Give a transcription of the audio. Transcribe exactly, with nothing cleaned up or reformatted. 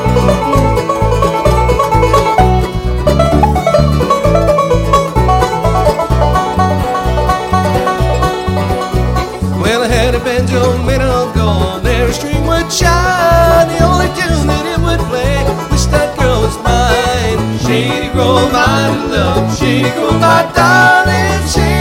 Well, I had a banjo made of gold, every string would shine. The only tune that it would play, wish that girl was mine. Shady Grove, my love, Shady Grove, my darling, Shady